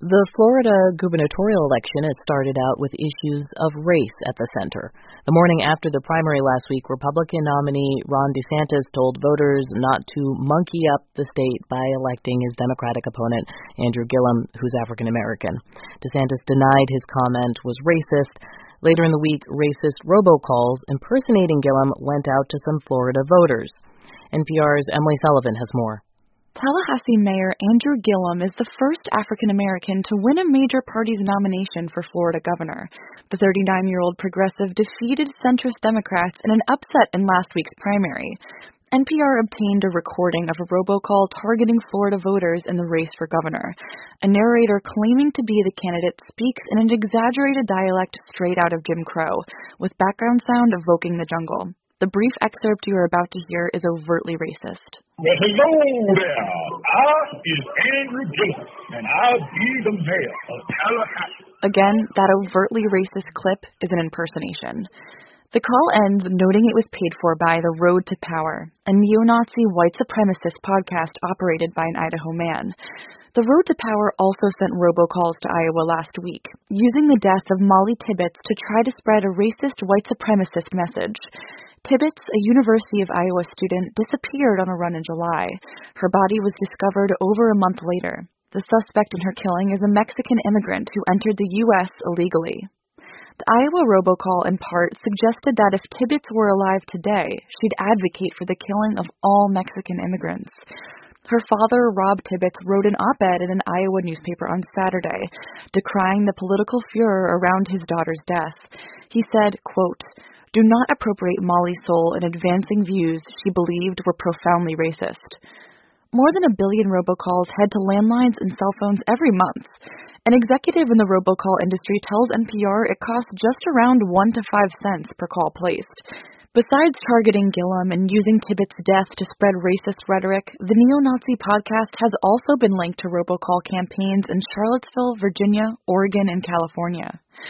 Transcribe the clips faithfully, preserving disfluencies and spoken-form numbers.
The Florida gubernatorial election has started out with issues of race at the center. The morning after the primary last week, Republican nominee Ron DeSantis told voters not to monkey up the state by electing his Democratic opponent, Andrew Gillum, who's African American. DeSantis denied his comment was racist. Later in the week, racist robocalls impersonating Gillum went out to some Florida voters. N P R's Emily Sullivan has more. Tallahassee Mayor Andrew Gillum is the first African-American to win a major party's nomination for Florida governor. The thirty-nine-year-old progressive defeated centrist Democrats in an upset in last week's primary. N P R obtained a recording of a robocall targeting Florida voters in the race for governor. A narrator claiming to be the candidate speaks in an exaggerated dialect straight out of Jim Crow, with background sound evoking the jungle. The brief excerpt you are about to hear is overtly racist. Well, hello there. I is Andrew Gillum, and I'll be the mayor of Tallahassee. Again, that overtly racist clip is an impersonation. The call ends noting it was paid for by The Road to Power, a neo-Nazi white supremacist podcast operated by an Idaho man. The Road to Power also sent robocalls to Iowa last week, using the death of Molly Tibbetts to try to spread a racist white supremacist message. Tibbetts, a University of Iowa student, disappeared on a run in July. Her body was discovered over a month later. The suspect in her killing is a Mexican immigrant who entered the U S illegally. The Iowa robocall, in part, suggested that if Tibbetts were alive today, she'd advocate for the killing of all Mexican immigrants. Her father, Rob Tibbetts, wrote an op-ed in an Iowa newspaper on Saturday, decrying the political furor around his daughter's death. He said, quote, "Do not appropriate Molly's soul in advancing views she believed were profoundly racist." More than a billion robocalls head to landlines and cell phones every month. An executive in the robocall industry tells N P R it costs just around one to five cents per call placed. Besides targeting Gillum and using Tibbetts' death to spread racist rhetoric, the neo-Nazi podcast has also been linked to robocall campaigns in Charlottesville, Virginia, Oregon, and California.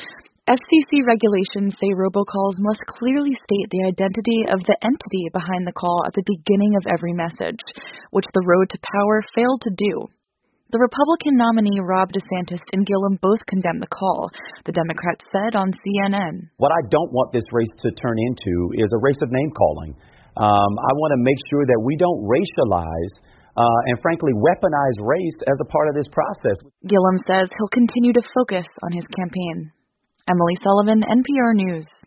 F C C regulations say robocalls must clearly state the identity of the entity behind the call at the beginning of every message, which the Road to Power failed to do. The Republican nominee Rob DeSantis and Gillum both condemned the call, the Democrats said on C N N. What I don't want this race to turn into is a race of name-calling. Um, I want to make sure that we don't racialize uh, and, frankly, weaponize race as a part of this process. Gillum says he'll continue to focus on his campaign. Emily Sullivan, N P R News.